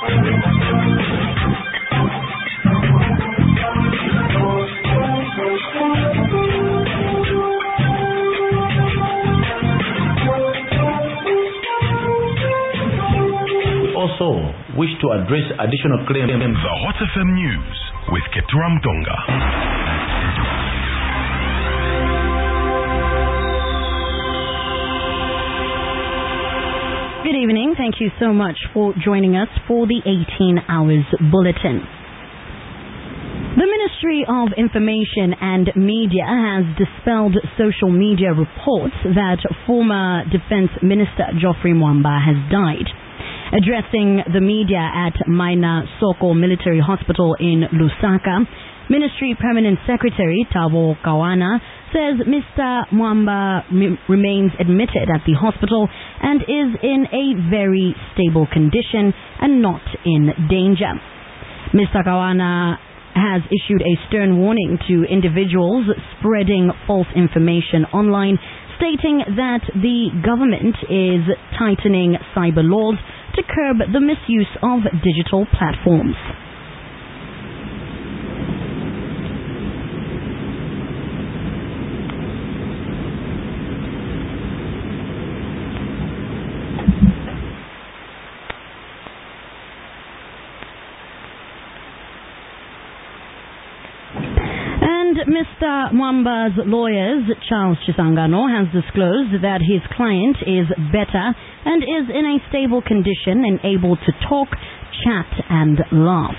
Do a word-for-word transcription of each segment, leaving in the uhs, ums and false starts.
Also wish to address additional claims. The Hot F M News with Keturam Tonga. Good evening. Thank you so much for joining us for the eighteen hours bulletin. The Ministry of Information and Media has dispelled social media reports that former Defense Minister Geoffrey Mwamba has died. Addressing the media at Maina Soko Military Hospital in Lusaka, Ministry Permanent Secretary Tabo Kawana says Mister Mwamba m- remains admitted at the hospital and is in a very stable condition and not in danger. Mister Kawana has issued a stern warning to individuals spreading false information online, stating that the government is tightening cyber laws to curb the misuse of digital platforms. Mister Mwamba's lawyers, Charles Chisangano, has disclosed that his client is better and is in a stable condition and able to talk, chat and laugh.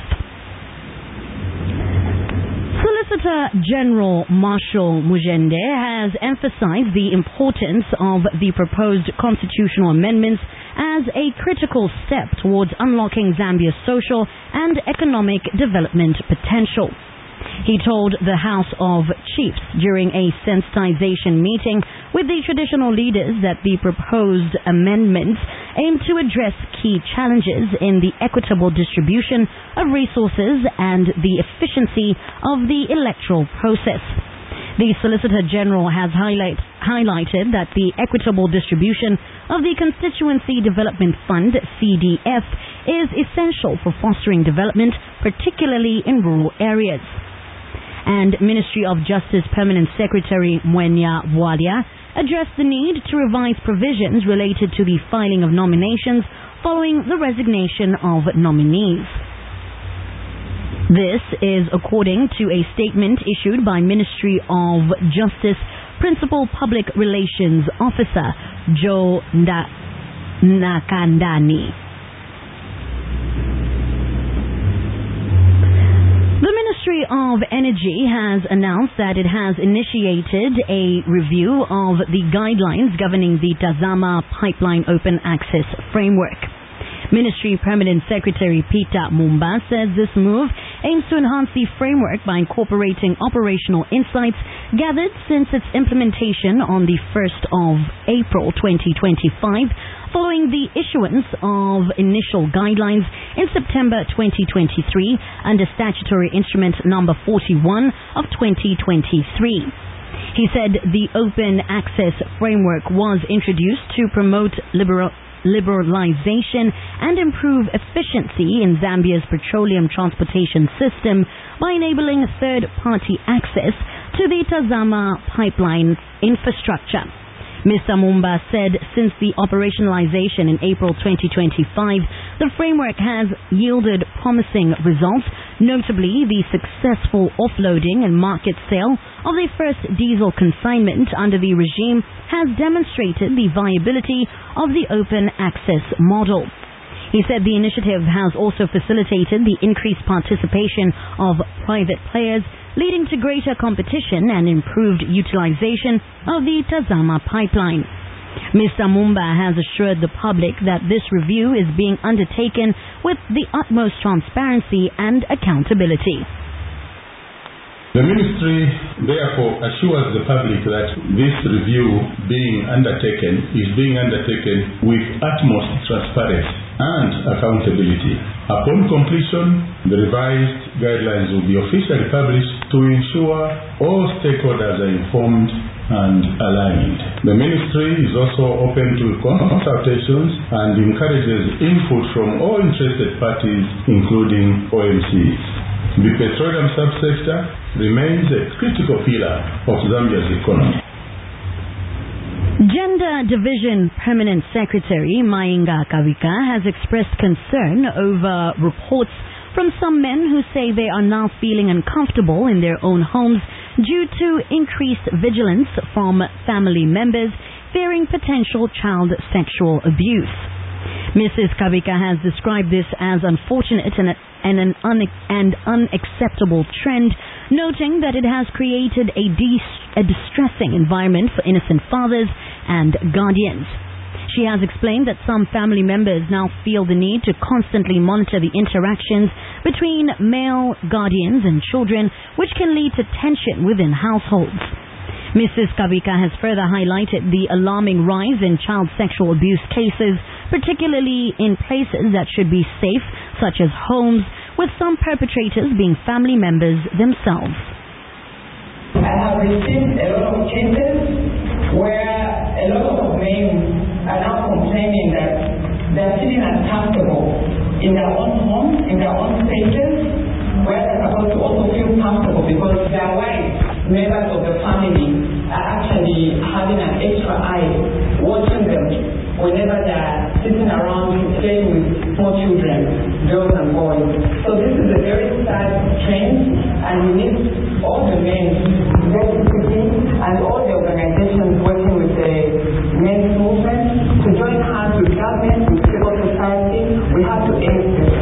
Solicitor General Marshall Mujende has emphasized the importance of the proposed constitutional amendments as a critical step towards unlocking Zambia's social and economic development potential. He told the House of Chiefs during a sensitization meeting with the traditional leaders that the proposed amendments aim to address key challenges in the equitable distribution of resources and the efficiency of the electoral process. The Solicitor General has highlight, highlighted that the equitable distribution of the Constituency Development Fund, C D F, is essential for fostering development, particularly in rural areas. And Ministry of Justice Permanent Secretary Mwenya Bwalia addressed the need to revise provisions related to the filing of nominations following the resignation of nominees. This is according to a statement issued by Ministry of Justice Principal Public Relations Officer Joe Nakandani. The Ministry of Energy has announced that it has initiated a review of the guidelines governing the Tazama Pipeline Open Access Framework. Ministry Permanent Secretary Peter Mumba says this move aims to enhance the framework by incorporating operational insights gathered since its implementation on the first of April twenty twenty-five, following the issuance of initial guidelines in September twenty twenty-three under statutory instrument number forty-one of twenty twenty-three. He said the open access framework was introduced to promote liberal liberalization and improve efficiency in Zambia's petroleum transportation system by enabling third-party access to the Tazama pipeline infrastructure. Mister Mumba said since the operationalization in April twenty twenty-five, the framework has yielded promising results, notably the successful offloading and market sale of the first diesel consignment under the regime has demonstrated the viability of the open access model. He said the initiative has also facilitated the increased participation of private players, leading to greater competition and improved utilization of the Tazama pipeline. Mister Mumba has assured the public that this review is being undertaken with the utmost transparency and accountability. The Ministry therefore assures the public that this review being undertaken is being undertaken with utmost transparency and accountability. Upon completion, the revised guidelines will be officially published to ensure all stakeholders are informed and aligned. The ministry is also open to consultations and encourages input from all interested parties, including O M Cs. The petroleum subsector remains a critical pillar of Zambia's economy. Gender Division Permanent Secretary Mainga Kavika has expressed concern over reports from some men who say they are now feeling uncomfortable in their own homes due to increased vigilance from family members fearing potential child sexual abuse. Missus Kavika has described this as unfortunate and, and an un- and unacceptable trend, noting that it has created a, de- a distressing environment for innocent fathers and guardians. She has explained that some family members now feel the need to constantly monitor the interactions between male guardians and children, which can lead to tension within households. Missus Kavika has further highlighted the alarming rise in child sexual abuse cases, particularly in places that should be safe, such as homes, with some perpetrators being family members themselves. I have received a lot of cases where a lot of men are now complaining that they're feeling uncomfortable in their own homes, in their own spaces, where they're supposed to also feel comfortable because their wives, members of the family, are actually having an extra eye watching them whenever they're sitting around playing with small children, girls and boys. So this is a very sad trend, and we need all the men, the city, and all the organizations working with the men's movement to join hands with government, with civil society. We have to end this.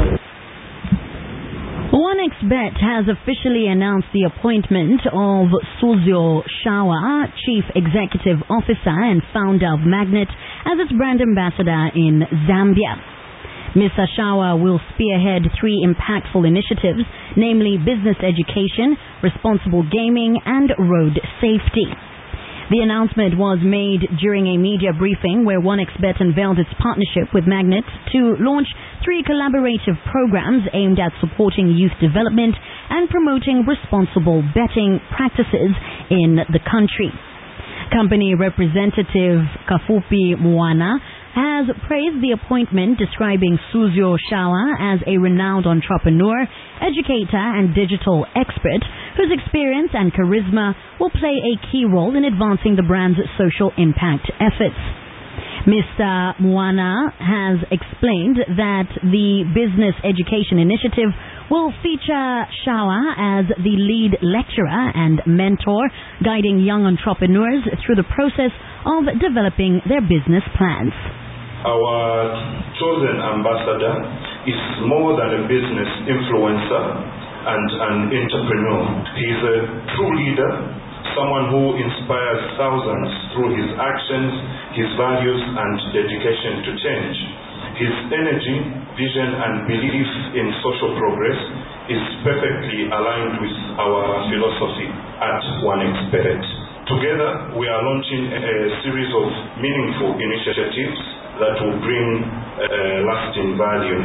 OneXBet has officially announced the appointment of Suzio Shawa, Chief Executive Officer and founder of Magnet, as its brand ambassador in Zambia. Mister Shawa will spearhead three impactful initiatives, namely business education, responsible gaming, and road safety. The announcement was made during a media briefing where OneXBet unveiled its partnership with Magnet to launch three collaborative programs aimed at supporting youth development and promoting responsible betting practices in the country. Company representative Kafupi Mwana has praised the appointment, describing Suzio Shawa as a renowned entrepreneur, educator, and digital expert whose experience and charisma will play a key role in advancing the brand's social impact efforts. Mister Mwana has explained that the business education initiative will feature Shawa as the lead lecturer and mentor, guiding young entrepreneurs through the process of developing their business plans. Our chosen ambassador is more than a business influencer and an entrepreneur. He is a true leader, someone who inspires thousands through his actions, his values, and dedication to change. His energy, vision, and belief in social progress is perfectly aligned with our philosophy at OneXBet. Together, we are launching a series of meaningful initiatives that will bring uh, lasting value.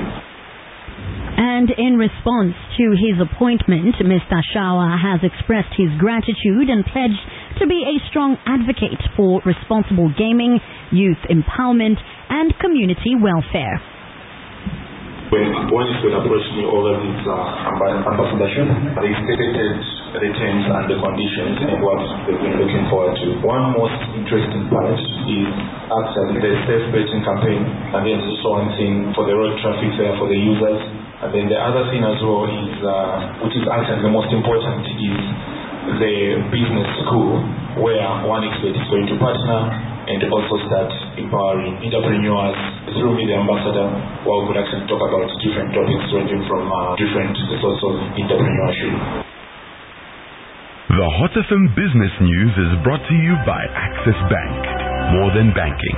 And in response to his appointment, Mister Shawa has expressed his gratitude and pledged to be a strong advocate for responsible gaming, youth empowerment, and community welfare. When OneXBet approached me over this uh, ambassadorship, they stated the terms and the conditions and what they've been looking forward to. One most interesting part is actually the safe betting campaign, and then also one thing for the road traffic there for the users. And then the other thing as well is, uh, which is actually the most important, is the business school where OneXBet is going to partner and also start empowering entrepreneurs through me, the ambassador, where we could actually talk about different topics ranging from uh, different sorts of entrepreneurship. The Hot F M Business News is brought to you by Access Bank. More than banking.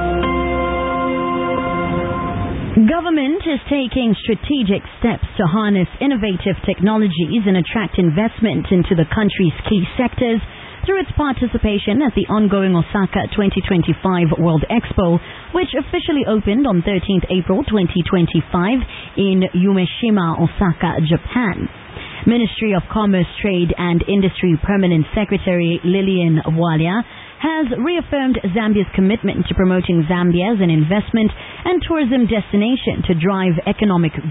Government is taking strategic steps to harness innovative technologies and attract investment into the country's key sectors through its participation at the ongoing Osaka twenty twenty-five World Expo, which officially opened on thirteenth April twenty twenty-five in Umeshima, Osaka, Japan. Ministry of Commerce, Trade and Industry Permanent Secretary Lillian Walia has reaffirmed Zambia's commitment to promoting Zambia as an investment and tourism destination to drive economic